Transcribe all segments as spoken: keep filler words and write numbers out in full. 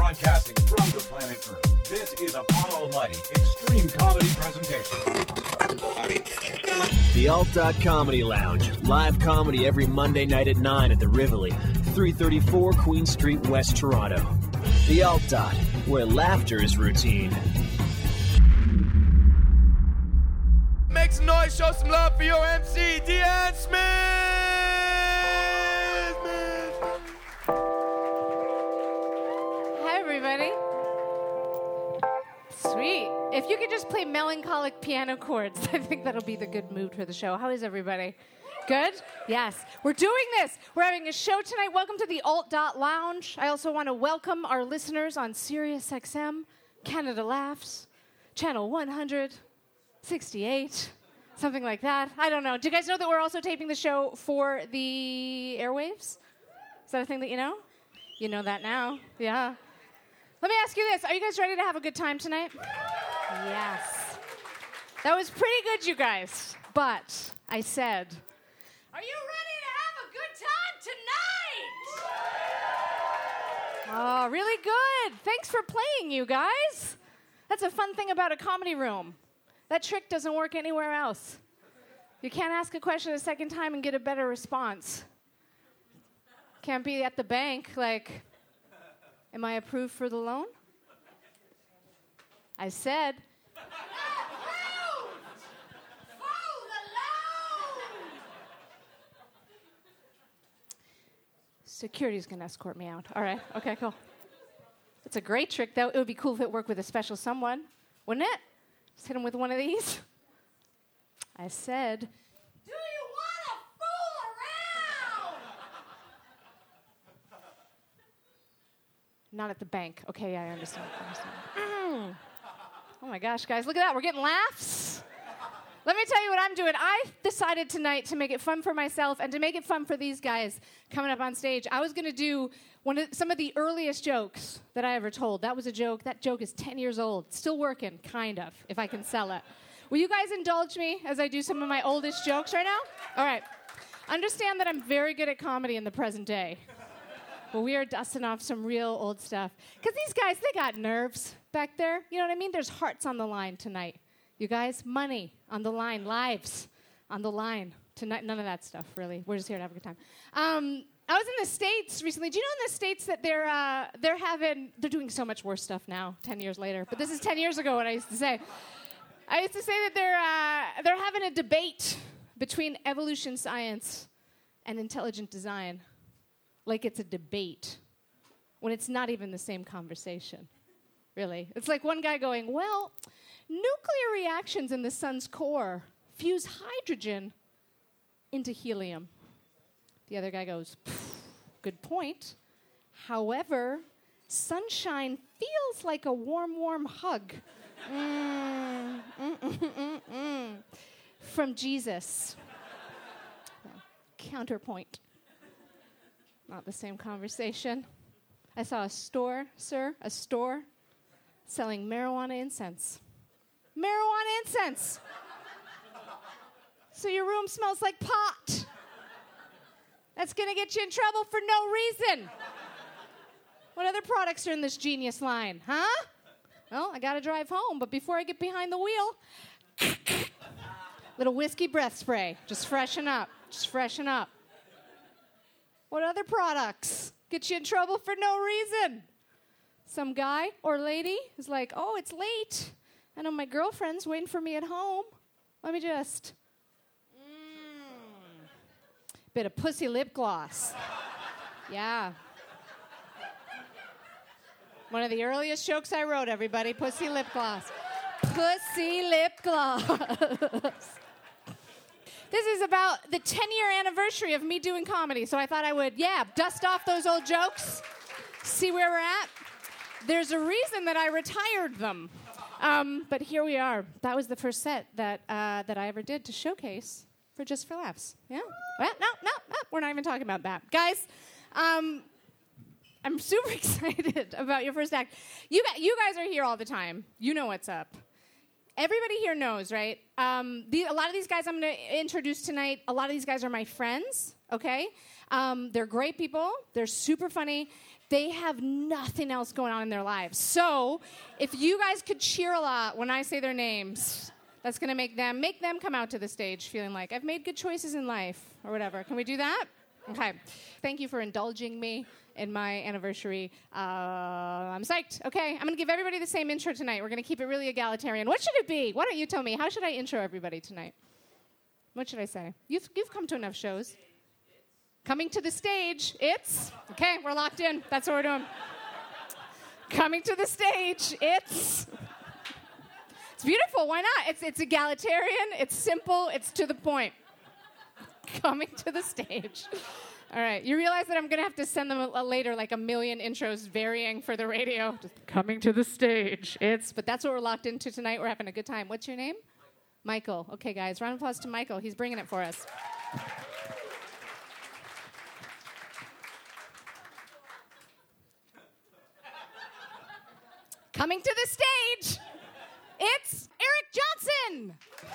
Broadcasting from the planet Earth, this is Apollo Lighting Extreme Comedy Presentation. The Alt Dot Comedy Lounge. Live comedy every Monday night at nine at the Rivoli, three thirty-four Queen Street, West Toronto. The Alt Dot, where laughter is routine. Make some noise, show some love for your M C, Deanne Smith! Hi, everybody. Sweet. If you could just play melancholic piano chords, I think that'll be the good mood for the show. How is everybody? Good? Yes. We're doing this. We're having a show tonight. Welcome to the Alt Dot Lounge. I also want to welcome our listeners on Sirius X M, Canada Laughs, Channel one hundred sixty-eight, something like that. I don't know. Do you guys know that we're also taping the show for the airwaves? Is that a thing that you know? You know that now. Yeah. Let me ask you this. Are you guys ready to have a good time tonight? Yes. That was pretty good, you guys. But I said, are you ready to have a good time tonight? Oh, really good. Thanks for playing, you guys. That's a fun thing about a comedy room. That trick doesn't work anywhere else. You can't ask a question a second time and get a better response. Can't be at the bank like, am I approved for the loan? I said, approved for the loan! Security's going to escort me out. All right, okay, cool. It's a great trick, though. It would be cool if it worked with a special someone, wouldn't it? Just hit him with one of these. I said, do you want to fool around? Not at the bank. Okay, yeah, I understand. I understand. Mm. Oh my gosh, guys, look at that. We're getting laughs. Let me tell you what I'm doing. I decided tonight to make it fun for myself and to make it fun for these guys coming up on stage. I was going to do one of, some of the earliest jokes that I ever told. That was a joke. That joke is ten years old. Still working, kind of, if I can sell it. Will you guys indulge me as I do some of my oldest jokes right now? All right. Understand that I'm very good at comedy in the present day. But we are dusting off some real old stuff. Because these guys, they got nerves back there. You know what I mean? There's hearts on the line tonight. You guys, money on the line, lives on the line tonight. None of that stuff, really. We're just here to have a good time. Um, I was in the States recently. Do you know in the States that they're uh, they're having they're doing so much worse stuff now, ten years later. But this is ten years ago what I used to say. I used to say that they're uh, they're having a debate between evolution science and intelligent design, like it's a debate, when it's not even the same conversation. Really, it's like one guy going, well, nuclear reactions in the sun's core fuse hydrogen into helium. The other guy goes, good point. However, sunshine feels like a warm, warm hug. Mm, mm, mm, mm, mm. From Jesus. Counterpoint. Not the same conversation. I saw a store, sir, a store selling marijuana incense. Marijuana incense. So your room smells like pot. That's going to get you in trouble for no reason. What other products are in this genius line, huh? Well, I got to drive home, but before I get behind the wheel, little whiskey breath spray. Just freshen up. Just freshen up. What other products get you in trouble for no reason? Some guy or lady is like, oh, it's late. I know my girlfriend's waiting for me at home. Let me just... Mm, bit of pussy lip gloss. Yeah. One of the earliest jokes I wrote, everybody. Pussy lip gloss. Pussy lip gloss. This is about the ten-year anniversary of me doing comedy, so I thought I would, yeah, dust off those old jokes, see where we're at. There's a reason that I retired them. Um, but here we are. That was the first set that uh, that I ever did to showcase for Just for Laughs. Yeah. Well, no, no, no. We're not even talking about that. Guys, um, I'm super excited about your first act. You, got, you guys are here all the time. You know what's up. Everybody here knows, right? Um, the, a lot of these guys I'm going to introduce tonight, a lot of these guys are my friends. okay? Um, they're great people. They're super funny. They have nothing else going on in their lives. So if you guys could cheer a lot when I say their names, that's going to make them make them come out to the stage feeling like I've made good choices in life or whatever. Can we do that? Okay. Thank you for indulging me in my anniversary. Uh, I'm psyched. Okay, I'm going to give everybody the same intro tonight. We're going to keep it really egalitarian. What should it be? Why don't you tell me? How should I intro everybody tonight? What should I say? You've, you've come to enough shows. Coming to the stage, it's... Okay, we're locked in. That's what we're doing. Coming to the stage, it's... It's beautiful. Why not? It's, it's egalitarian. It's simple. It's to the point. Coming to the stage. All right. You realize that I'm going to have to send them a, a later, like a million intros varying for the radio. Just coming to the stage. It's... But that's what we're locked into tonight. We're having a good time. What's your name? Michael. Okay, guys. Round of applause to Michael. He's bringing it for us. Coming to the stage, it's Eric Johnson.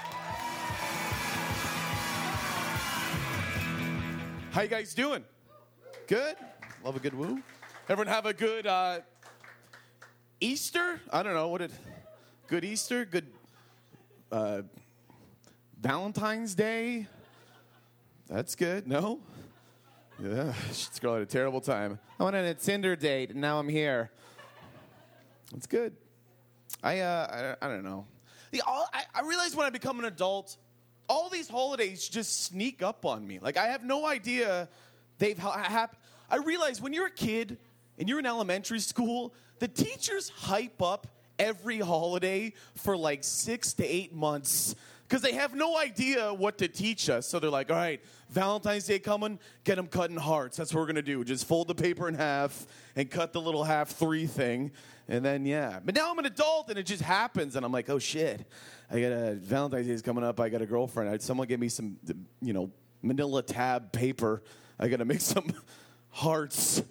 How you guys doing? Good? Love a good woo. Everyone have a good uh, Easter? I don't know. What did... Good Easter? Good uh, Valentine's Day? That's good. No? Yeah. This girl had a terrible time. I went on a Tinder date, and now I'm here. That's good. I, uh, I, I don't know. The, all, I, I realize when I become an adult, all these holidays just sneak up on me. Like, I have no idea they've ha- happened. I realize when you're a kid and you're in elementary school, the teachers hype up every holiday for like six to eight months because they have no idea what to teach us. So they're like, all right, Valentine's Day coming, get them cutting hearts. That's what we're going to do. Just fold the paper in half and cut the little half three thing. And then, yeah. But now I'm an adult, and it just happens, and I'm like, oh, shit. I got a Valentine's Day is coming up. I got a girlfriend. I, someone give me some, you know, manila tab paper. I got to make some hearts.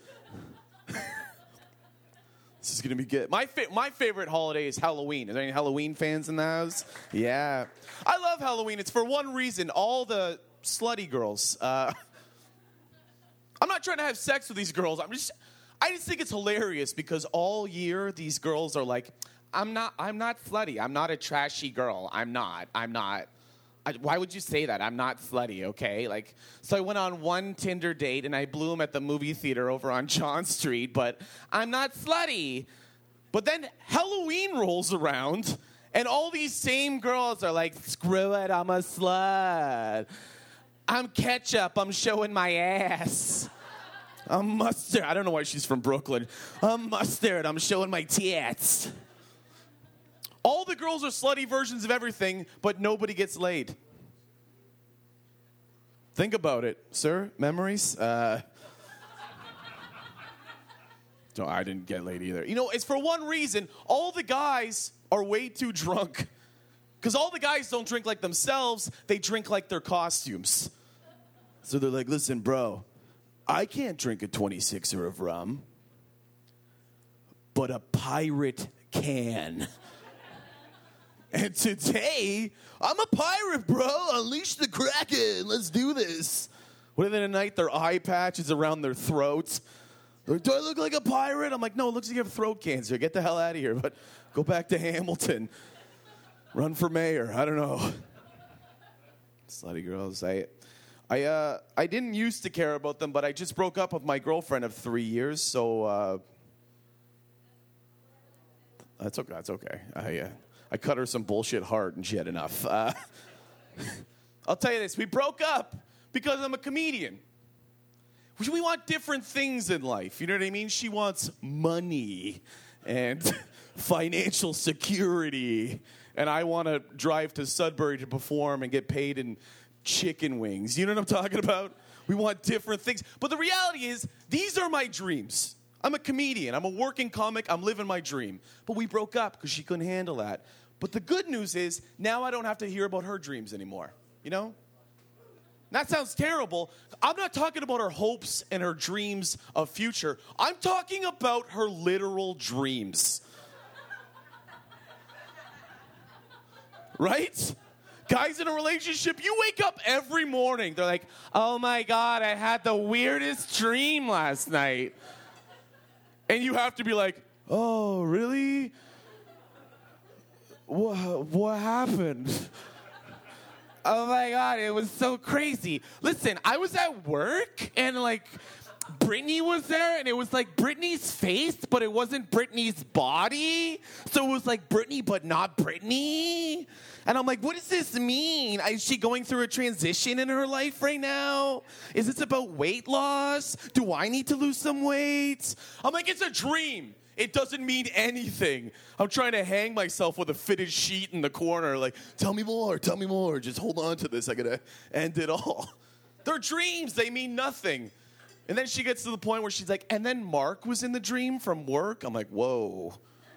This is going to be good. My fa- my favorite holiday is Halloween. Are there any Halloween fans in the house? Yeah. I love Halloween. It's for one reason. All the slutty girls. Uh, I'm not trying to have sex with these girls. I'm just... I just think it's hilarious because all year these girls are like, I'm not I'm not slutty. I'm not a trashy girl. I'm not. I'm not. I, why would you say that? I'm not slutty, okay? Like, so I went on one Tinder date and I blew him at the movie theater over on John Street, but I'm not slutty. But then Halloween rolls around and all these same girls are like, screw it, I'm a slut. I'm ketchup. I'm showing my ass. I'm mustard. I don't know why she's from Brooklyn. I'm mustard. I'm showing my tits. All the girls are slutty versions of everything, but nobody gets laid. Think about it, sir. Memories? Uh, no, I didn't get laid either. You know, it's for one reason. All the guys are way too drunk. Because all the guys don't drink like themselves. They drink like their costumes. So they're like, listen, bro. I can't drink a twenty-sixer of rum, but a pirate can. And today, I'm a pirate, bro. Unleash the Kraken. Let's do this. Within a night, their eye patch is around their throats. Like, do I look like a pirate? I'm like, no, it looks like you have throat cancer. Get the hell out of here. But go back to Hamilton. Run for mayor. I don't know. Slutty girls. I... I uh, I didn't used to care about them, but I just broke up with my girlfriend of three years, so uh, that's okay. That's okay. I uh, I cut her some bullshit heart, and she had enough. Uh, I'll tell you this: we broke up because I'm a comedian. We want different things in life. You know what I mean? She wants money and financial security, and I want to drive to Sudbury to perform and get paid in chicken wings. You know what I'm talking about? We want different things. But the reality is, these are my dreams. I'm a comedian. I'm a working comic. I'm living my dream. But we broke up because she couldn't handle that. But the good news is, now I don't have to hear about her dreams anymore. You know? That sounds terrible. I'm not talking about her hopes and her dreams of future. I'm talking about her literal dreams. Right? Guys in a relationship, you wake up every morning. They're like, oh my God, I had the weirdest dream last night. And you have to be like, oh, really? What, what happened? Oh my God, it was so crazy. Listen, I was at work and like Britney was there and it was like Britney's face, but it wasn't Britney's body. So it was like Britney, but not Britney. And I'm like, what does this mean? Is she going through a transition in her life right now? Is this about weight loss? Do I need to lose some weight? I'm like, it's a dream. It doesn't mean anything. I'm trying to hang myself with a fitted sheet in the corner. Like, tell me more, tell me more. Just hold on to this. I gotta end it all. They're dreams. They mean nothing. And then she gets to the point where she's like, and then Mark was in the dream from work. I'm like, whoa.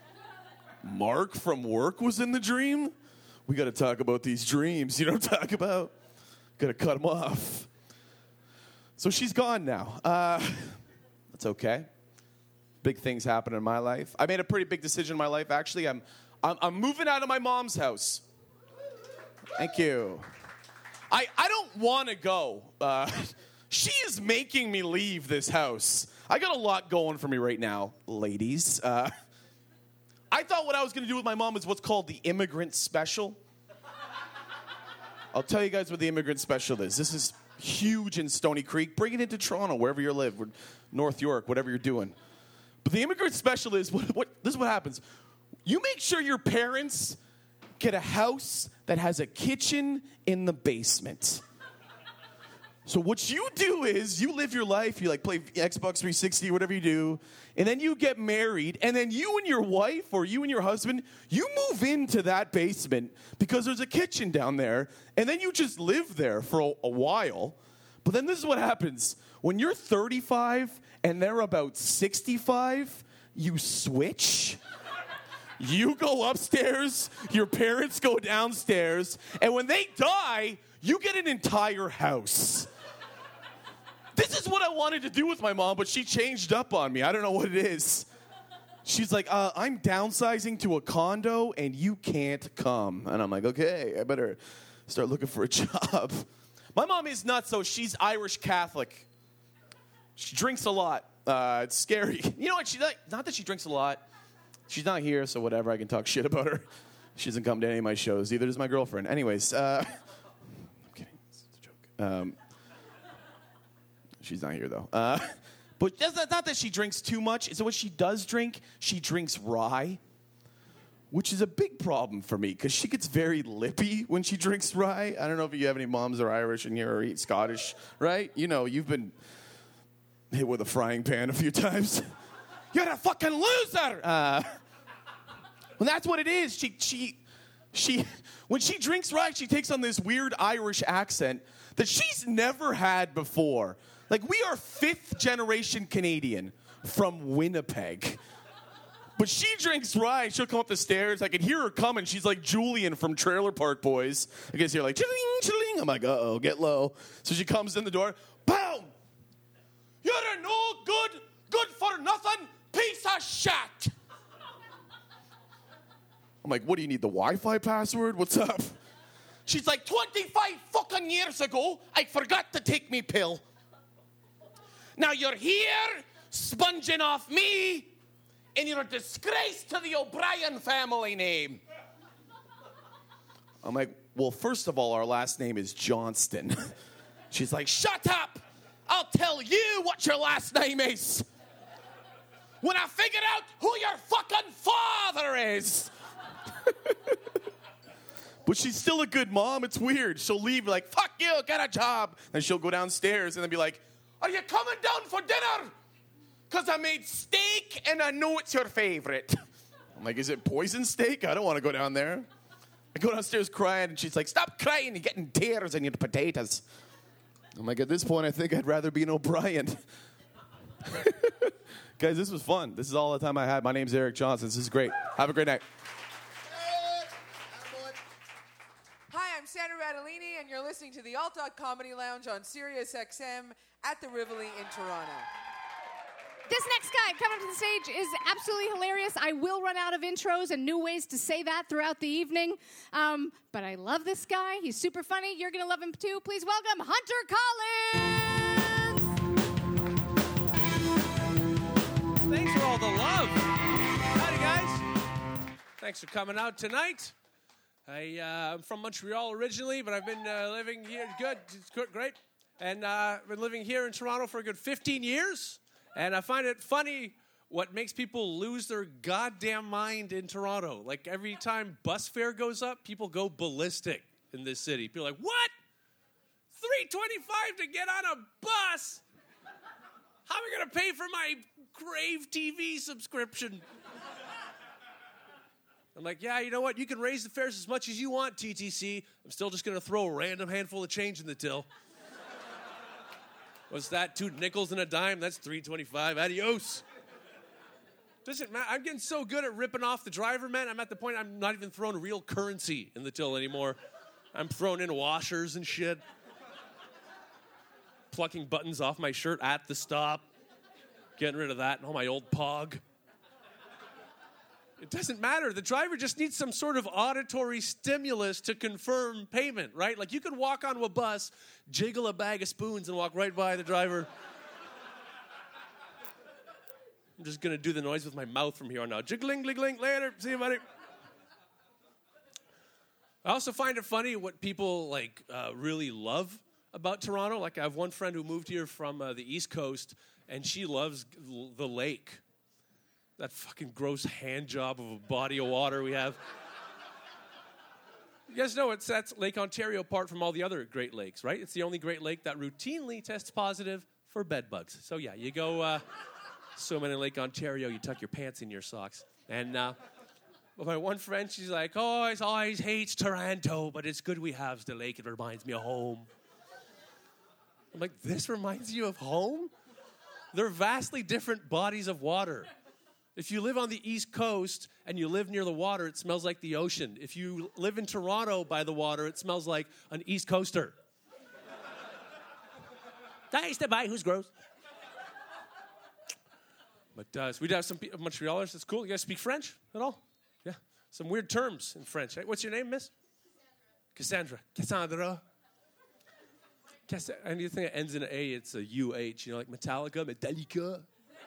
Mark from work was in the dream? We got to talk about these dreams. You know what I'm talking about? Got to cut them off. So she's gone now. Uh, that's okay. Big things happen in my life. I made a pretty big decision in my life. Actually, I'm, I'm, I'm moving out of my mom's house. Thank you. I, I don't want to go. Uh, she is making me leave this house. I got a lot going for me right now, ladies. Uh, I thought what I was going to do with my mom is what's called the immigrant special. I'll tell you guys what the immigrant special is. This is huge in Stony Creek. Bring it into Toronto, wherever you live, North York, whatever you're doing. But the immigrant special is, what, what, this is what happens. You make sure your parents get a house that has a kitchen in the basement. So what you do is you live your life, you like play Xbox three sixty, whatever you do, and then you get married, and then you and your wife or you and your husband, you move into that basement because there's a kitchen down there, and then you just live there for a, a while. But then this is what happens. When you're thirty-five and they're about sixty-five, you switch. You go upstairs, your parents go downstairs, and when they die, you get an entire house. This is what I wanted to do with my mom, but she changed up on me. I don't know what it is. She's like, uh, I'm downsizing to a condo, and you can't come. And I'm like, okay, I better start looking for a job. My mom is nuts, though. She's Irish Catholic. She drinks a lot. Uh, it's scary. You know what? She's like, not that she drinks a lot. She's not here, so whatever. I can talk shit about her. She doesn't come to any of my shows. Either does my girlfriend. Anyways, uh, I'm kidding. It's a joke. Um, she's not here, though. Uh, but that's not, not that she drinks too much. So what she does drink, she drinks rye, which is a big problem for me because she gets very lippy when she drinks rye. I don't know if you have any moms that are Irish in here or eat Scottish, right? You know, you've been hit with a frying pan a few times. You're a fucking loser. Uh, well, that's what it is. She, she, she, when she drinks rye, she takes on this weird Irish accent that she's never had before. Like, we are fifth generation Canadian from Winnipeg. But she drinks rye. She'll come up the stairs. I can hear her coming. She's like Julian from Trailer Park Boys. I guess you're like, chilling, chilling. I'm like, uh-oh, get low. So she comes in the door. Boom! You're a no good, good for nothing piece of shit. I'm like, what do you need, the Wi-Fi password? What's up? She's like, twenty-five fucking years ago, I forgot to take me pill. Now you're here, sponging off me, and you're a disgrace to the O'Brien family name. I'm like, well, first of all, our last name is Johnston. She's like, shut up! I'll tell you what your last name is when I figure out who your fucking father is. But she's still a good mom. It's weird. She'll leave like, fuck you, get a job. Then she'll go downstairs and then be like, are you coming down for dinner? Because I made steak and I know it's your favorite. I'm like, is it poison steak? I don't want to go down there. I go downstairs crying and she's like, stop crying, you're getting tears in your potatoes. I'm like, at this point, I think I'd rather be an O'Brien. Guys, this was fun. This is all the time I had. My name's Eric Johnson. This is great. Have a great night. Hi, I'm Sandra Radolini, and you're listening to the Alt Dot Comedy Lounge on Sirius X M at the Rivoli in Toronto. This next guy coming to the stage is absolutely hilarious. I will run out of intros and new ways to say that throughout the evening. Um, but I love this guy. He's super funny. You're going to love him too. Please welcome Hunter Collins. Thanks for all the love. Howdy, guys. Thanks for coming out tonight. I, uh, I'm from Montreal originally, but I've been uh, living here. Good. It's good, great. And uh, I've been living here in Toronto for a good fifteen years. And I find it funny what makes people lose their goddamn mind in Toronto. Like, every time bus fare goes up, people go ballistic in this city. People are like, what? three twenty-five to get on a bus? How am I going to pay for my Crave T V subscription? I'm like, yeah, you know what? You can raise the fares as much as you want, T T C. I'm still just going to throw a random handful of change in the till. What's that? Two nickels and a dime? That's three twenty-five. Adios. Doesn't matter. I'm getting so good at ripping off the driver, man. I'm at the point I'm not even throwing real currency in the till anymore. I'm throwing in washers and shit. Plucking buttons off my shirt at the stop. Getting rid of that and all my old pog. It doesn't matter. The driver just needs some sort of auditory stimulus to confirm payment, right? Like, you could walk onto a bus, jiggle a bag of spoons, and walk right by the driver. I'm just going to do the noise with my mouth from here on out. Jiggling, jiggling, later. See you, buddy. I also find it funny what people, like, uh, really love about Toronto. Like, I have one friend who moved here from uh, the East Coast, and she loves l- the lake. That fucking gross hand job of a body of water we have. You guys know it sets Lake Ontario apart from all the other Great Lakes, right? It's the only Great Lake that routinely tests positive for bed bugs. So yeah, you go uh, swimming in Lake Ontario, you tuck your pants in your socks. And uh, my one friend, she's like, oh, I always hates Toronto, but it's good we have the lake. It reminds me of home. I'm like, this reminds you of home? They're vastly different bodies of water. If you live on the East Coast and you live near the water, it smells like the ocean. If you live in Toronto by the water, it smells like an East Coaster. Nice to buy, who's gross? But uh, so we do have some Montrealers. That's cool. You guys speak French at all? Yeah. Some weird terms in French. Right? What's your name, miss? Cassandra. Cassandra. Cassandra. Anything that ends in an A, it's a U H. You know, like Metallica, Metallica.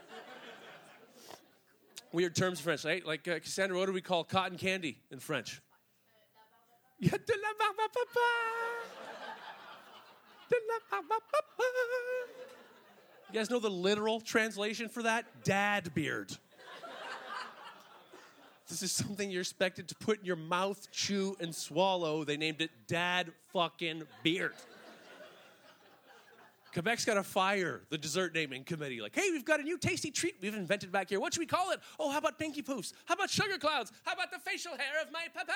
Weird terms in French, right? Like, uh, Cassandra, what do we call cotton candy in French? De la barbapapa. De la barbapapa. You guys know the literal translation for that? Dad beard. This is something you're expected to put in your mouth, chew, and swallow. They named it Dad fucking beard. Quebec's got to fire the dessert naming committee. Like, hey, we've got a new tasty treat we've invented back here. What should we call it? Oh, how about Pinky Poofs? How about Sugar Clouds? How about the facial hair of my papa?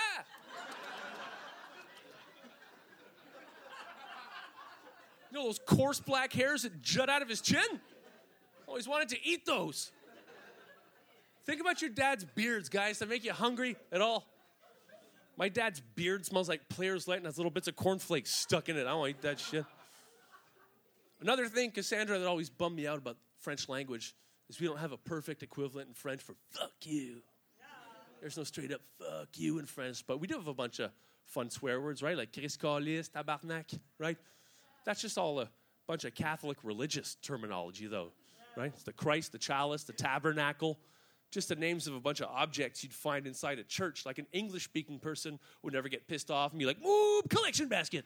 You know those coarse black hairs that jut out of his chin? Always wanted to eat those. Think about your dad's beards, guys. Does that make you hungry at all? My dad's beard smells like Players Light and has little bits of cornflakes stuck in it. I don't want to eat that shit. Another thing, Cassandra, that always bummed me out about French language is we don't have a perfect equivalent in French for fuck you. There's no straight up fuck you in French, but we do have a bunch of fun swear words, right? Like Chris Callis, tabarnak, right? That's just all a bunch of Catholic religious terminology, though, right? It's the Christ, the chalice, the tabernacle, just the names of a bunch of objects you'd find inside a church. Like an English-speaking person would never get pissed off and be like, move, collection basket.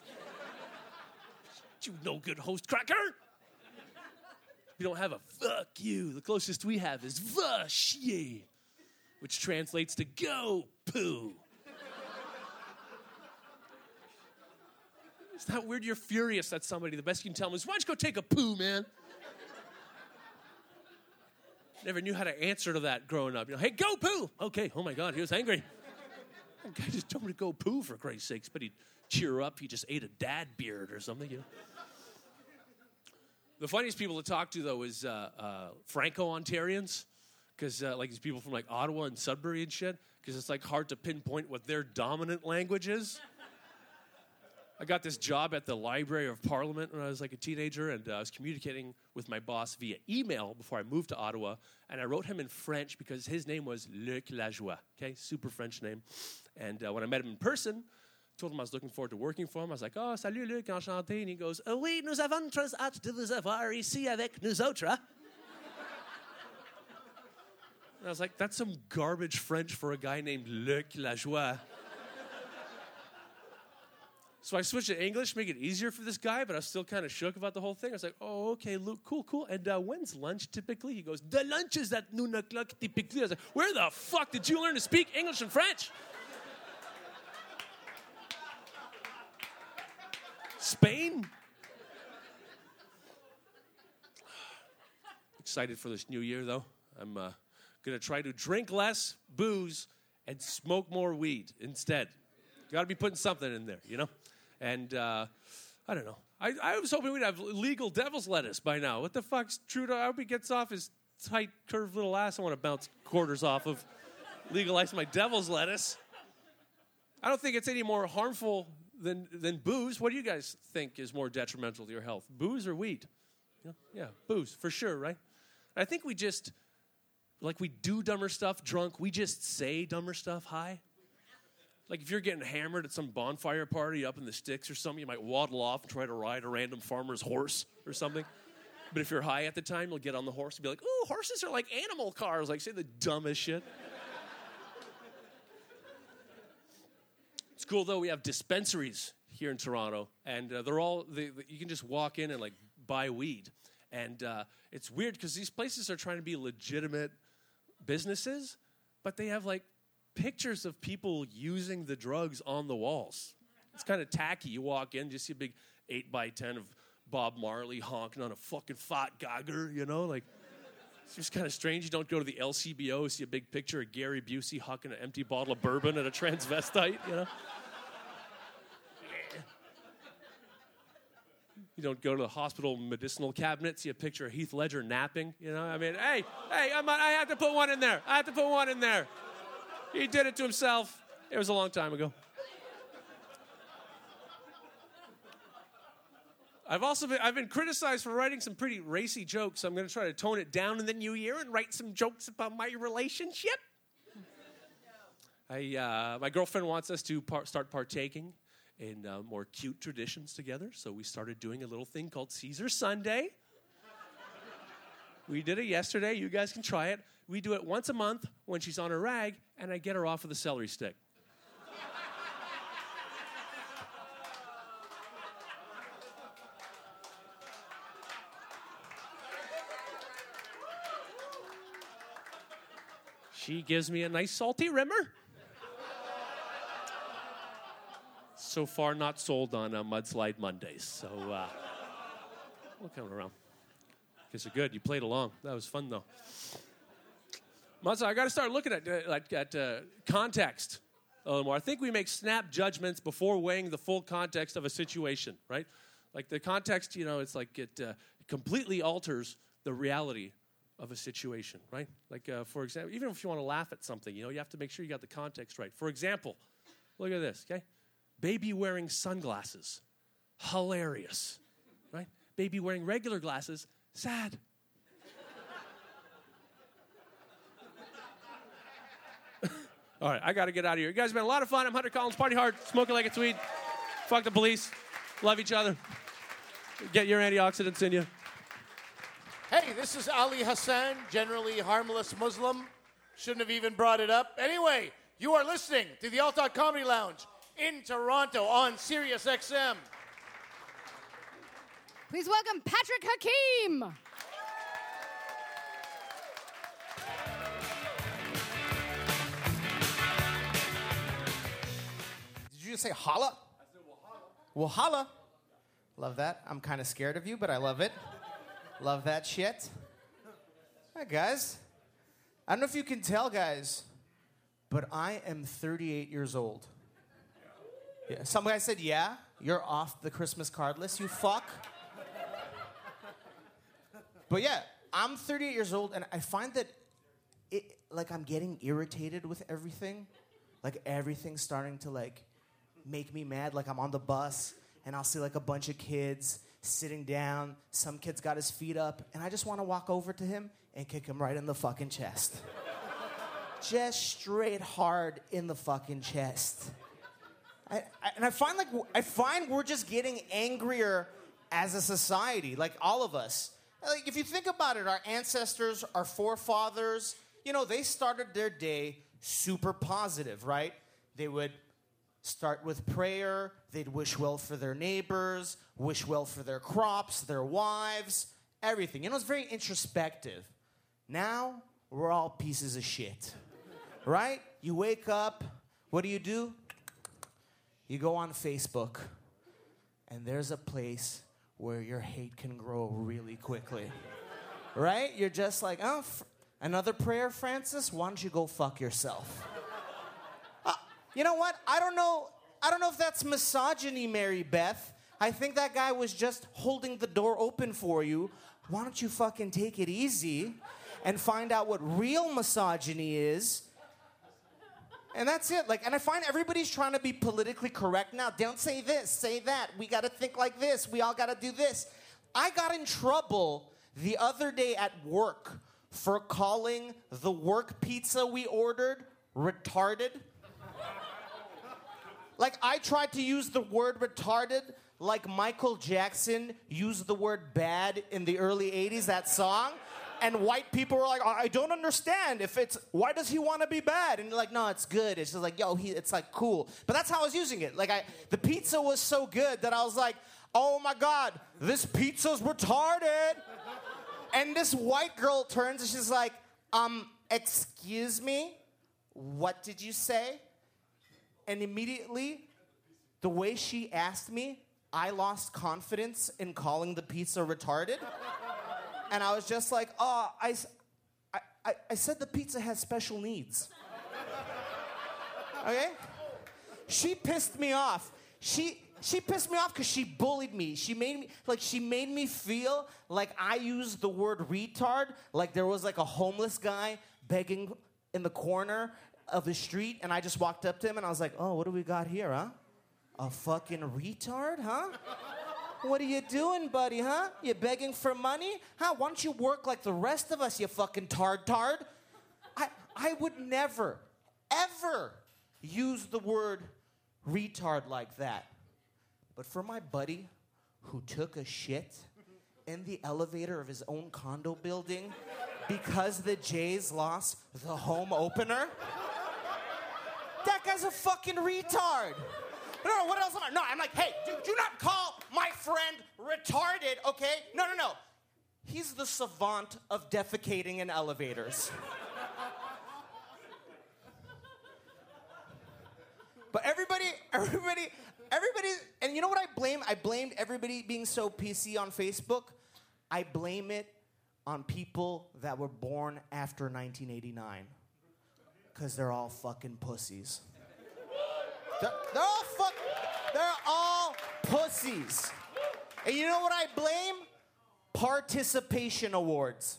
You no good host cracker. We don't have a fuck you. The closest we have is va chier, which translates to go poo. It's not weird you're furious at somebody. The best you can tell them is, why don't you go take a poo, man? Never knew how to answer to that growing up. You know, hey, go poo. Okay, oh my God, he was angry. That guy just told me to go poo for Christ's sakes, but he'd cheer up. He just ate a dad beard or something, you know. The funniest people to talk to, though, is uh, uh, Franco-Ontarians, because uh, like these people from like Ottawa and Sudbury and shit, because it's like hard to pinpoint what their dominant language is. I got this job at the Library of Parliament when I was like a teenager, and uh, I was communicating with my boss via email before I moved to Ottawa, and I wrote him in French because his name was Luc Lajoie, okay, super French name. And uh, when I met him in person, told him I was looking forward to working for him. I was like, oh, salut Luc, enchanté. And he goes, oh, oui, nous avons très hâte de vous avoir ici avec nous autres. And I was like, that's some garbage French for a guy named Luc Lajoie. So I switched to English, make it easier for this guy, but I was still kind of shook about the whole thing. I was like, oh, okay, Luke, cool, cool. And uh, when's lunch typically? He goes, the lunch is at noon o'clock typically. I was like, where the fuck did you learn to speak English and French? Spain? Excited for this new year, though. I'm uh, going to try to drink less booze and smoke more weed instead. Got to be putting something in there, you know? And uh, I don't know. I, I was hoping we'd have legal devil's lettuce by now. What the fuck's Trudeau? I hope he gets off his tight, curved little ass. I want to bounce quarters off of legalize my devil's lettuce. I don't think it's any more harmful than than booze. What do you guys think is more detrimental to your health, booze or weed? You know? Yeah, booze, for sure, right? I think we just, like we do dumber stuff drunk. We just say dumber stuff high. Like if you're getting hammered at some bonfire party up in the sticks or something, you might waddle off and try to ride a random farmer's horse or something. But if you're high at the time, you'll get on the horse and be like, ooh, horses are like animal cars. Like say the dumbest shit. It's cool, though. We have dispensaries here in Toronto, and uh, they're all, they, you can just walk in and like buy weed. And uh, it's weird because these places are trying to be legitimate businesses, but they have like pictures of people using the drugs on the walls. It's kind of tacky. You walk in, you see a big eight by ten of Bob Marley honking on a fucking fat gagger, you know? Like, it's just kind of strange. You don't go to the L C B O, see a big picture of Gary Busey hucking an empty bottle of bourbon at a transvestite, you know? You don't go to the hospital medicinal cabinet, see a picture of Heath Ledger napping, you know? I mean, hey, hey, I'm, I have to put one in there. I have to put one in there. He did it to himself. It was a long time ago. I've also been, I've been criticized for writing some pretty racy jokes. So I'm going to try to tone it down in the new year and write some jokes about my relationship. I, uh, my girlfriend wants us to par- start partaking in uh, more cute traditions together. So we started doing a little thing called Caesar Sunday. We did it yesterday. You guys can try it. We do it once a month when she's on her rag, and I get her off with a celery stick. She gives me a nice salty rimmer. So far, not sold on uh, Mudslide Mondays. So uh, we'll come around. Guess you're good. You played along. That was fun, though. Mudslide, I got to start looking at uh, at, at uh, context a little more. I think we make snap judgments before weighing the full context of a situation, right? Like the context, you know, it's like it uh, completely alters the reality of a situation, right? Like, uh, for example, even if you want to laugh at something, you know, you have to make sure you got the context right. For example, look at this, okay? Baby wearing sunglasses, hilarious, right? Baby wearing regular glasses, sad. All right, I got to get out of here. You guys have been a lot of fun. I'm Hunter Collins, party hard, smoking like it's weed. Fuck the police. Love each other. Get your antioxidants in you. Hey, this is Ali Hassan, generally harmless Muslim. Shouldn't have even brought it up. Anyway, you are listening to the Alt Comedy Lounge in Toronto on Sirius X M. Please welcome Patrick Hakeem. Did you just say holla? I said well holla. Well holla. Love that. I'm kind of scared of you, but I love it. Love that shit. Hi, guys. I don't know if you can tell, guys, but I am thirty-eight years old. Yeah. Some guy said, yeah, you're off the Christmas card list, you fuck. But yeah, I'm thirty-eight years old, and I find that it, like, I'm getting irritated with everything. Like, everything's starting to, like, make me mad. Like, I'm on the bus, and I'll see like a bunch of kids sitting down. Some kid's got his feet up, and I just want to walk over to him and kick him right in the fucking chest. Just straight hard in the fucking chest. I, I, and I find like I find we're just getting angrier as a society, like all of us. Like if you think about it, our ancestors, our forefathers, you know, they started their day super positive, right? They would start with prayer. They'd wish well for their neighbors, wish well for their crops, their wives, everything. You know, it's very introspective. Now, we're all pieces of shit, right? You wake up, what do you do? You go on Facebook, and there's a place where your hate can grow really quickly, right? You're just like, oh, f- another prayer, Francis? Why don't you go fuck yourself? Uh, you know what? I don't know. I don't know if that's misogyny, Mary Beth. I think that guy was just holding the door open for you. Why don't you fucking take it easy and find out what real misogyny is? And that's it. Like, and I find everybody's trying to be politically correct now. Don't say this, say that. We got to think like this. We all got to do this. I got in trouble the other day at work for calling the work pizza we ordered retarded. Like, I tried to use the word retarded like Michael Jackson used the word bad in the early eighties, that song. And white people were like, I don't understand if it's, why does he want to be bad? And you're like, no, it's good. It's just like, yo, he, it's like cool. But that's how I was using it. Like, I, the pizza was so good that I was like, oh my God, this pizza's retarded. And this white girl turns and she's like, um, excuse me? What did you say? And immediately, the way she asked me, I lost confidence in calling the pizza retarded. And I was just like, oh, I, I, I said the pizza has special needs. Okay? She pissed me off. She she pissed me off because she bullied me. She made me, like, she made me feel like I used the word retard, like there was like a homeless guy begging in the corner of the street, and I just walked up to him and I was like, oh, what do we got here, huh? A fucking retard, huh? What are you doing, buddy, huh? You begging for money? Huh? Why don't you work like the rest of us, you fucking tard tard? I, I would never, ever use the word retard like that. But for my buddy who took a shit in the elevator of his own condo building because the Jays lost the home opener, that guy's a fucking retard. No, no, what else am I? No, I'm like, hey, do, do not call my friend retarded, okay? No, no, no. He's the savant of defecating in elevators. But everybody, everybody, everybody, and you know what I blame? I blamed everybody being so P C on Facebook. I blame it on people that were born after nineteen eighty-nine. Because they're all fucking pussies. They're, they're all fuck. They're all pussies. And you know what I blame? Participation awards.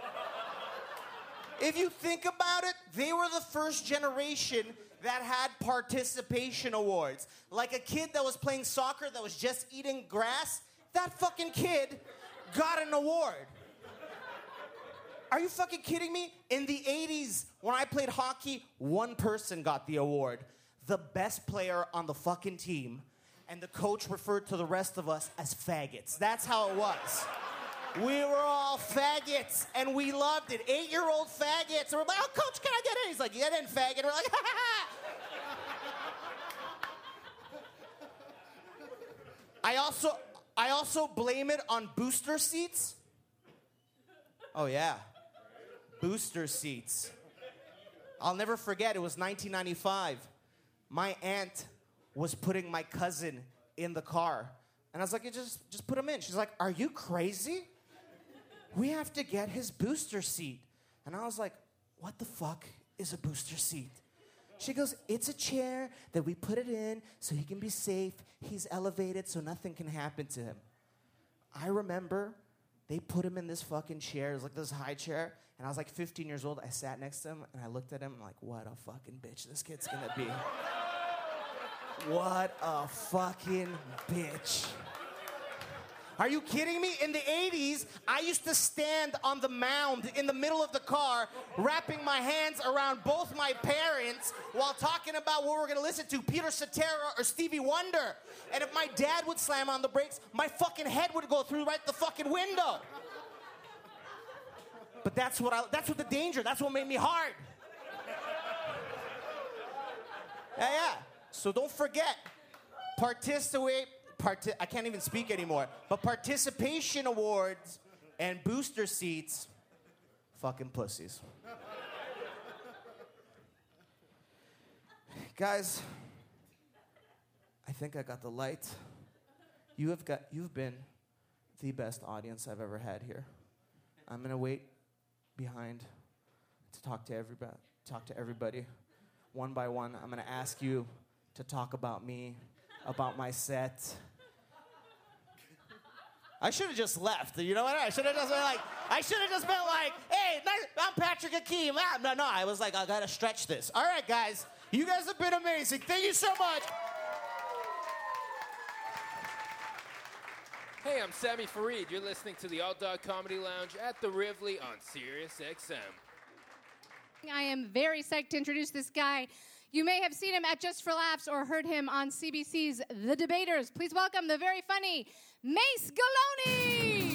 If you think about it, they were the first generation that had participation awards. Like a kid that was playing soccer that was just eating grass, that fucking kid got an award. Are you fucking kidding me? In the eighties, when I played hockey, one person got the award. The best player on the fucking team, and the coach referred to the rest of us as faggots. That's how it was. We were all faggots, and we loved it. Eight-year-old faggots. And we're like, oh, coach, can I get in? He's like, get in, faggot. And we're like, ha, ha, ha. I also, I also blame it on booster seats. Oh, yeah. Booster seats. I'll never forget, it was nineteen ninety-five. My aunt was putting my cousin in the car. And I was like, just, just put him in. She's like, are you crazy? We have to get his booster seat. And I was like, what the fuck is a booster seat? She goes, it's a chair that we put it in so he can be safe. He's elevated so nothing can happen to him. I remember they put him in this fucking chair. It was like this high chair. And I was like fifteen years old. I sat next to him and I looked at him like, what a fucking bitch this kid's gonna be. What a fucking bitch. Are you kidding me? In the eighties, I used to stand on the mound in the middle of the car, wrapping my hands around both my parents while talking about what we're gonna listen to, Peter Cetera or Stevie Wonder. And if my dad would slam on the brakes, my fucking head would go through right the fucking window. But that's what I, that's what the danger, that's what made me hard. Yeah, yeah. So don't forget, participate, parti- I can't even speak anymore, but participation awards and booster seats, fucking pussies. Guys, I think I got the light. You have got, you've been the best audience I've ever had here. I'm gonna wait behind to talk to everybody, talk to everybody. One by one, I'm gonna ask you to talk about me, about my set. I should have just left. You know what? I should have just been like, I should have just been like, hey, nice, I'm Patrick Hakeem. Ah, no, no, I was like, I gotta stretch this. All right, guys, you guys have been amazing. Thank you so much. Hey, I'm Sammy Fareed. You're listening to the Alt Dog Comedy Lounge at the Rivoli on Sirius X M. I am very psyched to introduce this guy. You may have seen him at Just for Laughs or heard him on C B C's The Debaters. Please welcome the very funny Mace Galone.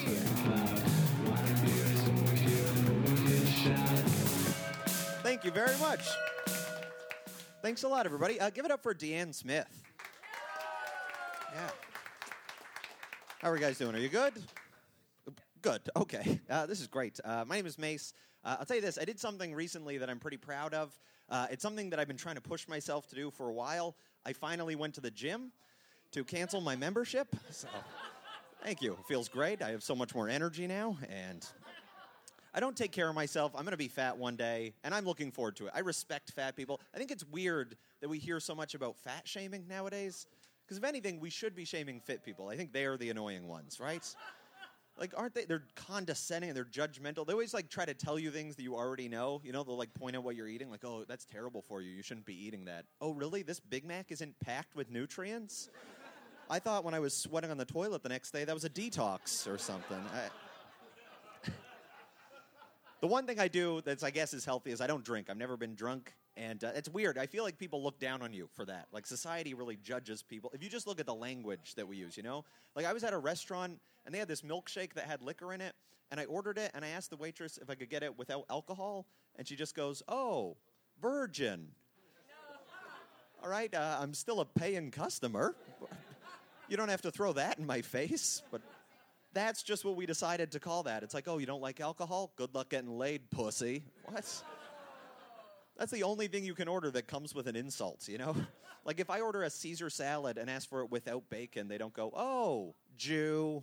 Thank you very much. Thanks a lot, everybody. Uh, give it up for Deanne Smith. Yeah. How are you guys doing? Are you good? Good. Okay. Uh, this is great. Uh, my name is Mace. Uh, I'll tell you this. I did something recently that I'm pretty proud of. Uh, it's something that I've been trying to push myself to do for a while. I finally went to the gym to cancel my membership. So, thank you. It feels great. I have so much more energy now, and I don't take care of myself. I'm going to be fat one day, and I'm looking forward to it. I respect fat people. I think it's weird that we hear so much about fat shaming nowadays, because if anything, we should be shaming fit people. I think they are the annoying ones, right? Like, aren't they? They're condescending and they're judgmental. They always, like, try to tell you things that you already know. You know, they'll, like, point out what you're eating. Like, oh, that's terrible for you. You shouldn't be eating that. Oh, really? This Big Mac isn't packed with nutrients? I thought when I was sweating on the toilet the next day, that was a detox or something. I... The one thing I do that's, I guess, is healthy is I don't drink. I've never been drunk. And uh, it's weird. I feel like people look down on you for that. Like, society really judges people. If you just look at the language that we use, you know? Like, I was at a restaurant, and they had this milkshake that had liquor in it, and I ordered it, and I asked the waitress if I could get it without alcohol, and she just goes, oh, virgin. All right, uh, I'm still a paying customer. You don't have to throw that in my face, but that's just what we decided to call that. It's like, oh, you don't like alcohol? Good luck getting laid, pussy. What? That's the only thing you can order that comes with an insult, you know? Like, if I order a Caesar salad and ask for it without bacon, they don't go, oh, Jew.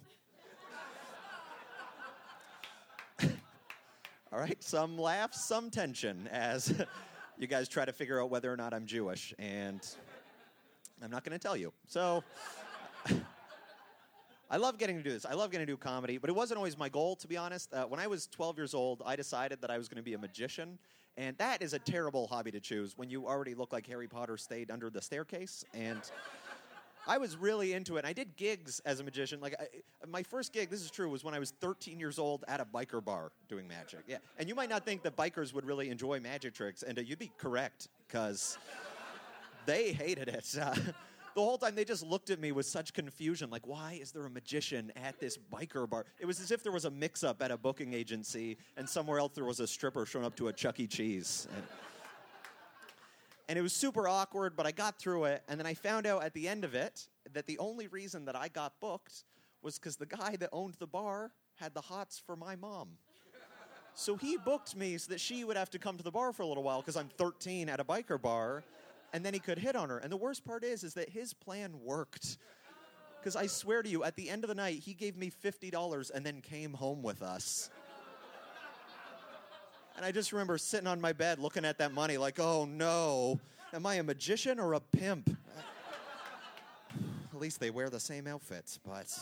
All right, some laughs, some tension as you guys try to figure out whether or not I'm Jewish, and I'm not going to tell you. So, I love getting to do this. I love getting to do comedy, but it wasn't always my goal, to be honest. Uh, when I was twelve years old, I decided that I was going to be a magician. And that is a terrible hobby to choose when you already look like Harry Potter stayed under the staircase. And I was really into it. I did gigs as a magician. Like I, my first gig, this is true, was when I was thirteen years old at a biker bar doing magic. Yeah, and you might not think that bikers would really enjoy magic tricks, and uh, you'd be correct because they hated it. Uh, the whole time they just looked at me with such confusion, like, why is there a magician at this biker bar? It was as if there was a mix-up at a booking agency and somewhere else there was a stripper showing up to a Chuck E. Cheese. And, and it was super awkward, but I got through it, and then I found out at the end of it that the only reason that I got booked was because the guy that owned the bar had the hots for my mom. So he booked me so that she would have to come to the bar for a little while because I'm thirteen at a biker bar, and then he could hit on her. And the worst part is, is that his plan worked. Because I swear to you, at the end of the night, he gave me fifty dollars and then came home with us. And I just remember sitting on my bed looking at that money like, oh no, am I a magician or a pimp? At least they wear the same outfits, but...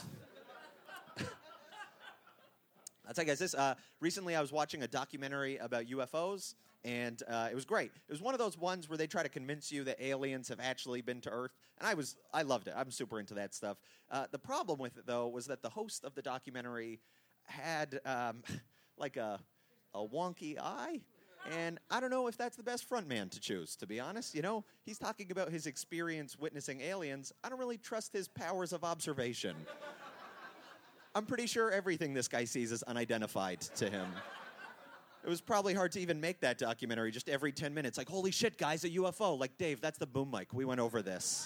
I'll tell you guys this. Uh, recently I was watching a documentary about U F Os, And uh, it was great. It was one of those ones where they try to convince you that aliens have actually been to Earth. And I was, I loved it. I'm super into that stuff. Uh, the problem with it, though, was that the host of the documentary had um, like a, a wonky eye. And I don't know if that's the best frontman to choose, to be honest. You know, he's talking about his experience witnessing aliens. I don't really trust his powers of observation. I'm pretty sure everything this guy sees is unidentified to him. It was probably hard to even make that documentary just every ten minutes. Like, holy shit, guys, a U F O. Like, Dave, that's the boom mic. We went over this.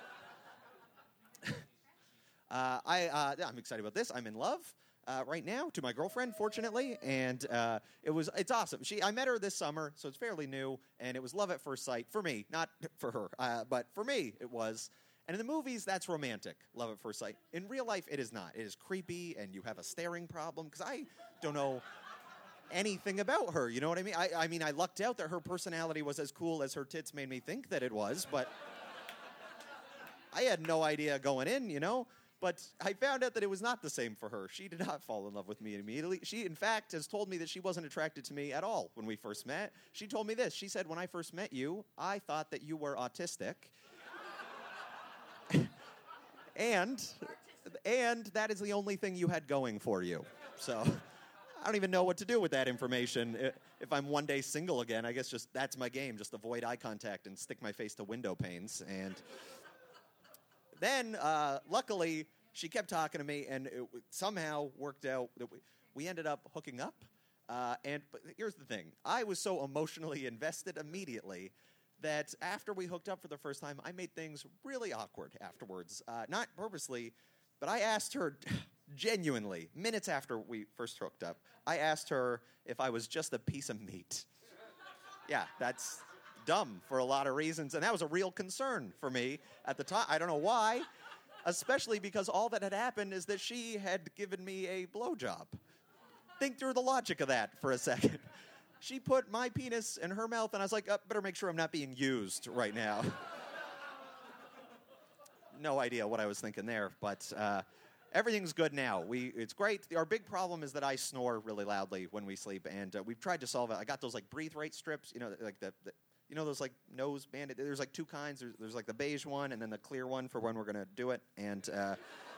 uh, I, uh, I'm excited about this. I'm in love uh, right now to my girlfriend, fortunately. And uh, it was, it's awesome. She, I met her this summer, so it's fairly new. And it was love at first sight for me, not for her. Uh, but for me, it was. And in the movies, that's romantic, love at first sight. In real life, it is not. It is creepy, and you have a staring problem. Because I don't know anything about her, you know what I mean? I, I mean, I lucked out that her personality was as cool as her tits made me think that it was, but I had no idea going in, you know? But I found out that it was not the same for her. She did not fall in love with me immediately. She, in fact, has told me that she wasn't attracted to me at all when we first met. She told me this. She said, when I first met you, I thought that you were autistic. and, and that is the only thing you had going for you. So I don't even know what to do with that information. If I'm one day single again, I guess just that's my game. Just avoid eye contact and stick my face to window panes. And then, uh, luckily, she kept talking to me, and it somehow worked out that we, we ended up hooking up. Uh, and but here's the thing. I was so emotionally invested immediately that after we hooked up for the first time, I made things really awkward afterwards. Uh, not purposely, but I asked her genuinely, minutes after we first hooked up, I asked her if I was just a piece of meat. Yeah, that's dumb for a lot of reasons, and that was a real concern for me at the time. I don't know why, especially because all that had happened is that she had given me a blowjob. Think through the logic of that for a second. She put my penis in her mouth, and I was like, oh, better make sure I'm not being used right now. No idea what I was thinking there, but uh, everything's good now. We, it's great. Our big problem is that I snore really loudly when we sleep, and uh, we've tried to solve it. I got those like breathe right strips, you know, like the, the you know those like nose bandit. There's like two kinds. There's, there's like the beige one, and then the clear one for when we're gonna do it. And uh,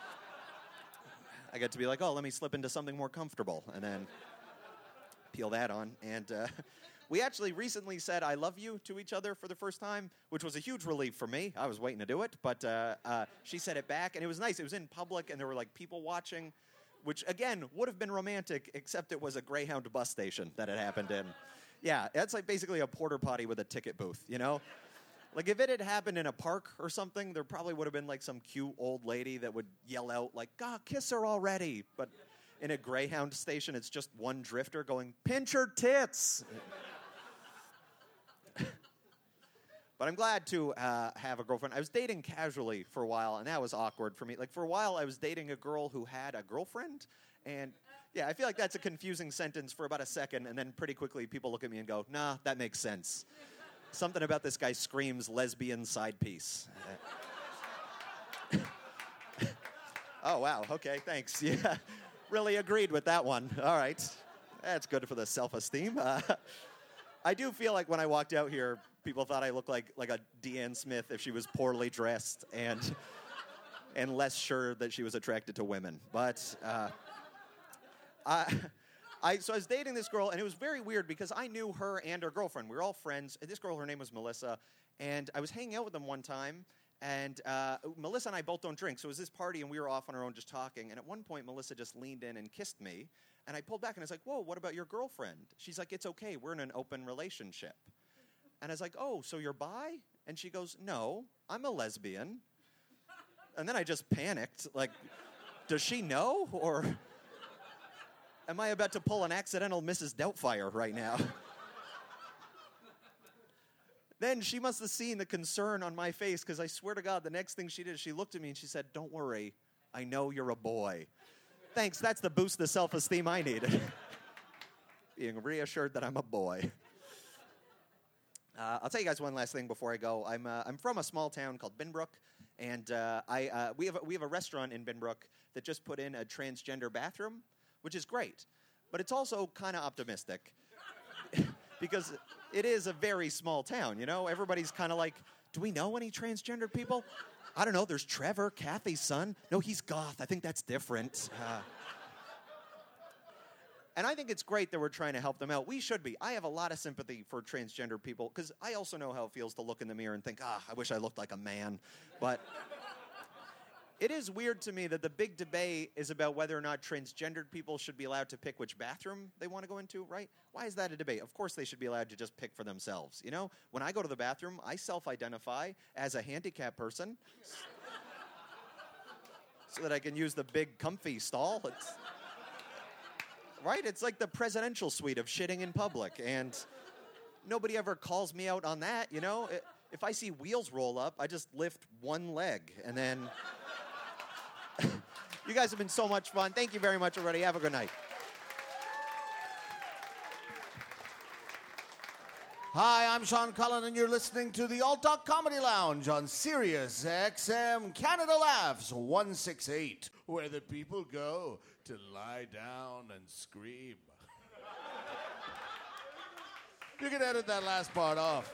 I get to be like, oh, let me slip into something more comfortable, and then peel that on. And uh, we actually recently said I love you to each other for the first time, which was a huge relief for me. I was waiting to do it, but uh, uh, she said it back, and it was nice. It was in public, and there were like people watching, which again would have been romantic, except it was a Greyhound bus station that it happened in. Yeah, that's like basically a porta potty with a ticket booth, you know? Like if it had happened in a park or something, there probably would have been like some cute old lady that would yell out like, God, kiss her already. But in a Greyhound station, it's just one drifter going, pinch her tits. But I'm glad to uh, have a girlfriend. I was dating casually for a while, and that was awkward for me. Like for a while, I was dating a girl who had a girlfriend, and yeah, I feel like that's a confusing sentence for about a second, and then pretty quickly people look at me and go, nah, that makes sense. Something about this guy screams lesbian side piece. Oh, wow, okay, thanks. Yeah, really agreed with that one. All right, that's good for the self-esteem. Uh, I do feel like when I walked out here, people thought I looked like, like a Deanne Smith if she was poorly dressed and, and less sure that she was attracted to women. But uh, I, I, so I was dating this girl, and it was very weird because I knew her and her girlfriend. We were all friends. This girl, her name was Melissa, and I was hanging out with them one time, and uh, Melissa and I both don't drink, so it was this party, and we were off on our own just talking, and at one point, Melissa just leaned in and kissed me, and I pulled back, and I was like, whoa, what about your girlfriend? She's like, it's okay, we're in an open relationship. And I was like, oh, so you're bi? And she goes, no, I'm a lesbian. And then I just panicked, like, does she know, or am I about to pull an accidental Missus Doubtfire right now? Then she must have seen the concern on my face, because I swear to God, the next thing she did, she looked at me and she said, don't worry, I know you're a boy. Thanks, that's the boost of self-esteem I needed. Being reassured that I'm a boy. Uh, I'll tell you guys one last thing before I go. I'm uh, I'm from a small town called Binbrook, and uh, I uh, we have a, we have a restaurant in Binbrook that just put in a transgender bathroom, which is great, but it's also kind of optimistic because it is a very small town, you know? Everybody's kind of like, do we know any transgendered people? I don't know. There's Trevor, Kathy's son. No, he's goth. I think that's different. Uh, and I think it's great that we're trying to help them out. We should be. I have a lot of sympathy for transgender people because I also know how it feels to look in the mirror and think, ah, I wish I looked like a man. But it is weird to me that the big debate is about whether or not transgendered people should be allowed to pick which bathroom they want to go into, right? Why is that a debate? Of course they should be allowed to just pick for themselves. You know, when I go to the bathroom, I self-identify as a handicapped person so that I can use the big comfy stall. It's, right? It's like the presidential suite of shitting in public, and nobody ever calls me out on that, you know? If I see wheels roll up, I just lift one leg, and then... You guys have been so much fun. Thank you very much, everybody. Have a good night. Hi, I'm Sean Cullen, and you're listening to the Alt Talk Comedy Lounge on Sirius X M Canada Laughs one sixty-eight, where the people go to lie down and scream. You can edit that last part off.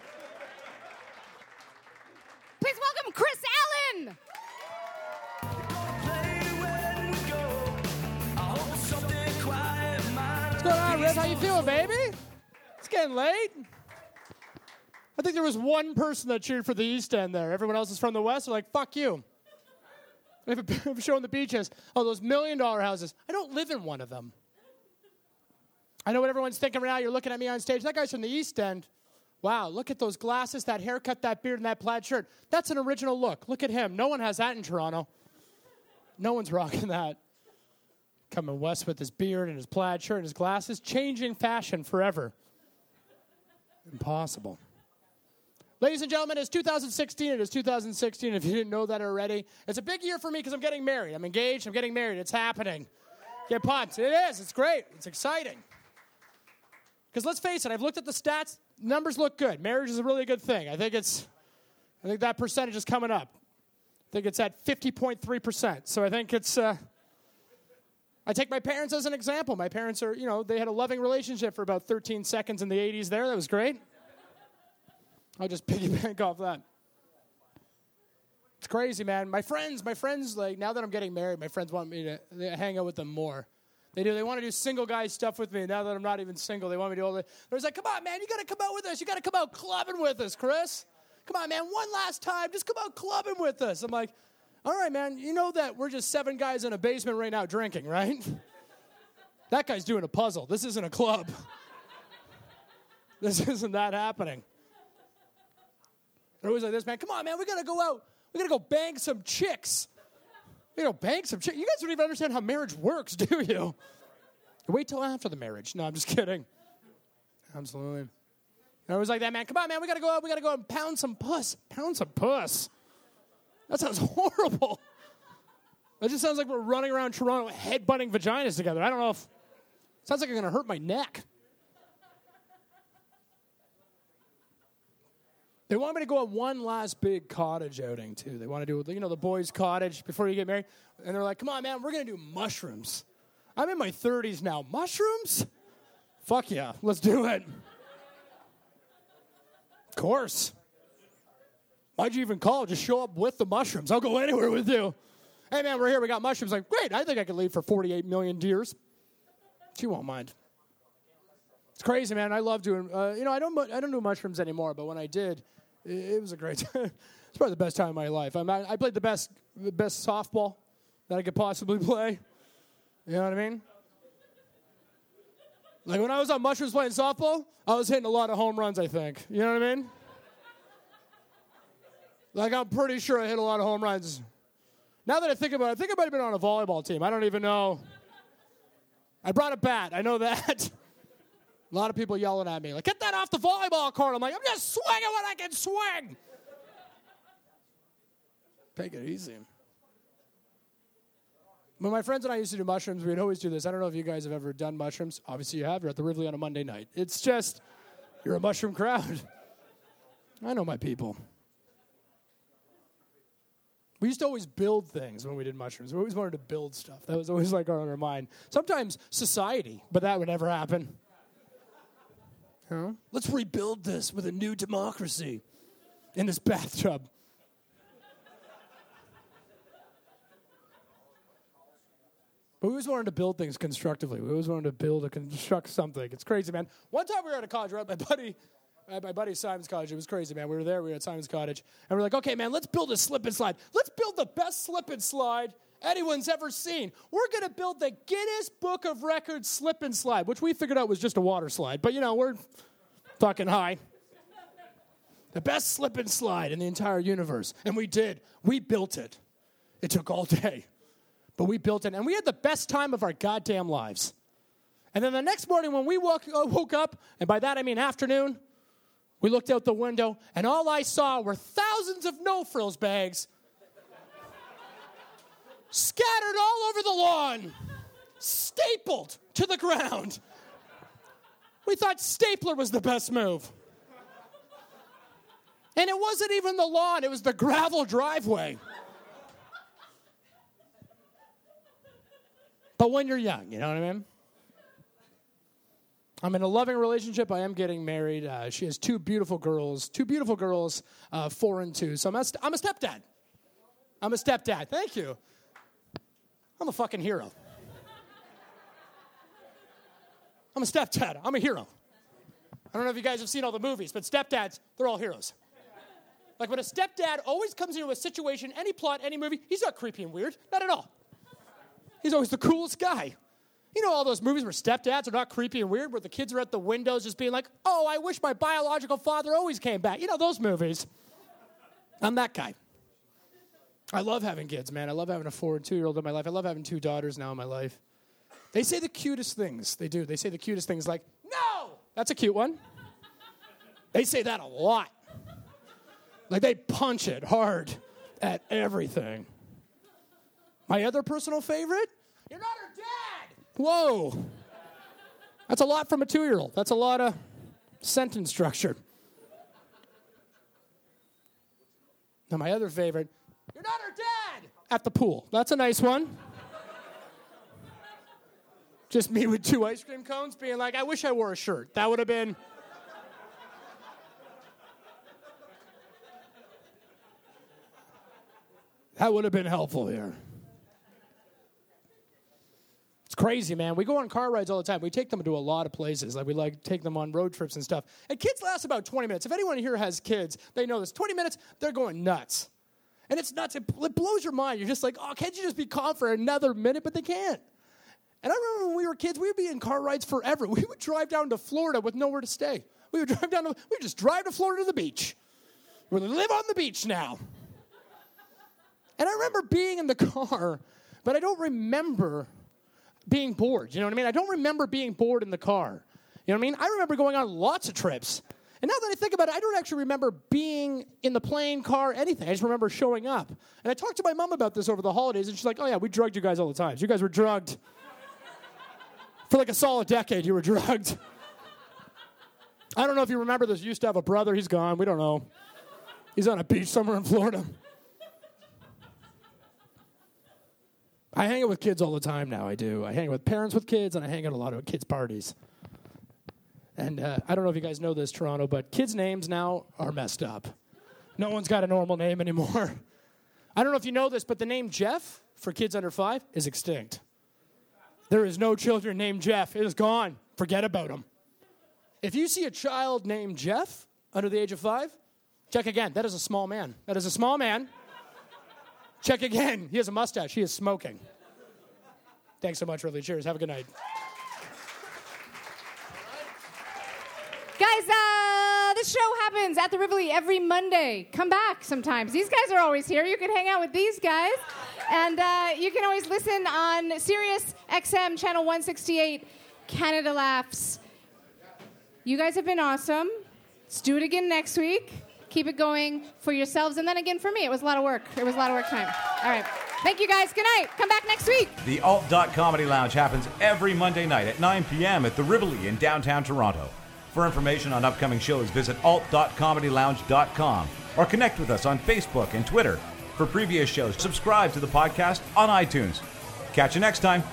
Please welcome Chris Allen. What's going on, Riv? How you feeling, baby? It's getting late. I think there was one person that cheered for the East End there. Everyone else is from the West. They're like, fuck you. I have a show on the beaches. Oh, those million-dollar houses. I don't live in one of them. I know what everyone's thinking right now. You're looking at me on stage. That guy's from the East End. Wow, look at those glasses, that haircut, that beard, and that plaid shirt. That's an original look. Look at him. No one has that in Toronto. No one's rocking that. Coming west with his beard and his plaid shirt and his glasses, changing fashion forever. Impossible. Ladies and gentlemen, it's two thousand sixteen. It is two thousand sixteen, if you didn't know that already. It's a big year for me because I'm getting married. I'm engaged. I'm getting married. It's happening. Get pumped. It is. It's great. It's exciting. Because let's face it, I've looked at the stats. Numbers look good. Marriage is a really good thing. I think it's, I think that percentage is coming up. I think it's at fifty point three percent. So I think it's, uh, I take my parents as an example. My parents are, you know, they had a loving relationship for about thirteen seconds in the eighties there. That was great. I'll just piggyback off that. It's crazy, man. My friends, my friends, like, now that I'm getting married, my friends want me to they hang out with them more. They do. They want to do single guy stuff with me. Now that I'm not even single, they want me to do all the... They're like, come on, man, you got to come out with us. You got to come out clubbing with us, Chris. Come on, man, one last time. Just come out clubbing with us. I'm like, all right, man, you know that we're just seven guys in a basement right now drinking, right? That guy's doing a puzzle. This isn't a club. This isn't that happening. They're always like this, man. Come on, man, we got to go out. We got to go bang some chicks. You know, bang some chicks. You guys don't even understand how marriage works, do you? Wait till after the marriage. No, I'm just kidding. Absolutely. I was like that, man. Come on, man. We got to go out. We got to go out and pound some puss. Pound some puss. That sounds horrible. That just sounds like we're running around Toronto headbutting vaginas together. I don't know if... Sounds like I'm going to hurt my neck. They want me to go on one last big cottage outing, too. They want to do, you know, the boys' cottage before you get married. And they're like, come on, man, we're going to do mushrooms. I'm in my thirties now. Mushrooms? Fuck yeah. Let's do it. Of course. Why'd you even call? Just show up with the mushrooms. I'll go anywhere with you. Hey, man, we're here. We got mushrooms. Like, great. I think I could leave for forty-eight million deers. She won't mind. It's crazy, man. I love doing, uh, you know, I don't I don't do mushrooms anymore, but when I did, it, it was a great time. It's probably the best time of my life. I'm, I, I played the best the best softball that I could possibly play. You know what I mean? Like, when I was on mushrooms playing softball, I was hitting a lot of home runs, I think. You know what I mean? Like, I'm pretty sure I hit a lot of home runs. Now that I think about it, I think I might have been on a volleyball team. I don't even know. I brought a bat. I know that. A lot of people yelling at me, like, get that off the volleyball court. I'm like, I'm just swinging what I can swing. Take it easy. When my friends and I used to do mushrooms, we'd always do this. I don't know if you guys have ever done mushrooms. Obviously you have. You're at the Rivoli on a Monday night. It's just, you're a mushroom crowd. I know my people. We used to always build things when we did mushrooms. We always wanted to build stuff. That was always like on our mind. Sometimes society, but that would never happen. Huh? Let's rebuild this with a new democracy in this bathtub. But we always wanted to build things constructively. We always wanted to build or construct something. It's crazy, man. One time we were at a college, we were at my buddy, at my buddy Simon's Cottage. It was crazy, man. We were there, we were at Simon's Cottage, and we're like, okay, man, let's build a slip and slide. Let's build the best slip and slide anyone's ever seen. We're going to build the Guinness Book of Records slip and slide, which we figured out was just a water slide. But, you know, we're fucking high. The best slip and slide in the entire universe. And we did. We built it. It took all day. But we built it, and we had the best time of our goddamn lives. And then the next morning when we woke, uh, woke up, and by that I mean afternoon, we looked out the window, and all I saw were thousands of no-frills bags scattered all over the lawn, stapled to the ground. We thought stapler was the best move. And it wasn't even the lawn, it was the gravel driveway. But when you're young, you know what I mean? I'm in a loving relationship. I am getting married. Uh, she has two beautiful girls. Two beautiful girls, uh, four and two. So I'm a, st- I'm a stepdad. I'm a stepdad. Thank you. I'm a fucking hero. I'm a stepdad. I'm a hero. I don't know if you guys have seen all the movies, but stepdads, they're all heroes. Like when a stepdad always comes into a situation, any plot, any movie, he's not creepy and weird. Not at all. He's always the coolest guy. You know all those movies where stepdads are not creepy and weird, where the kids are at the windows just being like, oh, I wish my biological father always came back. You know those movies. I'm that guy. I love having kids, man. I love having a four and two-year-old in my life. I love having two daughters now in my life. They say the cutest things. They do. They say the cutest things like, no! That's a cute one. They say that a lot. Like they punch it hard at everything. My other personal favorite? You're not her dad! Whoa. That's a lot from a two-year-old. That's a lot of sentence structure. Now, my other favorite, you're not her dad! At the pool. That's a nice one. Just me with two ice cream cones being like, I wish I wore a shirt. That would have been... That would have been helpful here. It's crazy, man. We go on car rides all the time. We take them to a lot of places. Like we like take them on road trips and stuff. And kids last about twenty minutes. If anyone here has kids, they know this. twenty minutes, they're going nuts. And it's nuts. It, it blows your mind. You're just like, oh, can't you just be calm for another minute? But they can't. And I remember when we were kids, we would be in car rides forever. We would drive down to Florida with nowhere to stay. We would drive down to, we would just drive to Florida to the beach. We live on the beach now. And I remember being in the car, but I don't remember being bored. You know what I mean? I don't remember being bored in the car. You know what I mean? I remember going on lots of trips. And now that I think about it, I don't actually remember being in the plane, car, anything. I just remember showing up. And I talked to my mom about this over the holidays, and she's like, oh, yeah, we drugged you guys all the time. You guys were drugged. For like a solid decade, you were drugged. I don't know if you remember this. You used to have a brother. He's gone. We don't know. He's on a beach somewhere in Florida. I hang out with kids all the time now, I do. I hang out with parents with kids, and I hang out a lot at kids' parties. And uh, I don't know if you guys know this, Toronto, but kids' names now are messed up. No one's got a normal name anymore. I don't know if you know this, but the name Jeff for kids under five is extinct. There is no children named Jeff. It is gone. Forget about them. If you see a child named Jeff under the age of five, check again. That is a small man. That is a small man. Check again. He has a mustache. He is smoking. Thanks so much, Ridley. Cheers. Have a good night. Guys, uh, this show happens at the Rivoli every Monday. Come back sometimes. These guys are always here. You can hang out with these guys. And uh, you can always listen on Sirius X M Channel one sixty-eight, Canada Laughs. You guys have been awesome. Let's do it again next week. Keep it going for yourselves, and then again for me. It was a lot of work. It was a lot of work time. All right. Thank you, guys. Good night. Come back next week. The Alt Dot Comedy Lounge happens every Monday night at nine p.m. at the Rivoli in downtown Toronto. For information on upcoming shows, visit alt dot comedy lounge dot com or connect with us on Facebook and Twitter. For previous shows, subscribe to the podcast on iTunes. Catch you next time.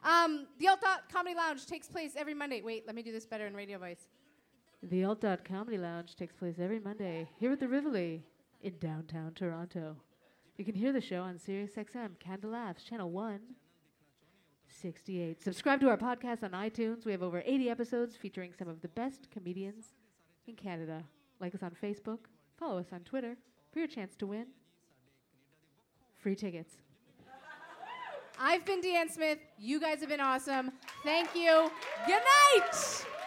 Um, the Alt Dot Comedy Lounge takes place every Monday. Wait, let me do this better in radio voice. The Alt Dot Comedy Lounge takes place every Monday here at the Rivoli in downtown Toronto. You can hear the show on SiriusXM, Canada Laughs, channel one sixty-eight. Subscribe to our podcast on iTunes. We have over eighty episodes featuring some of the best comedians in Canada. Like us on Facebook. Follow us on Twitter for your chance to win free tickets. I've been Deanne Smith. You guys have been awesome. Thank you. Good night.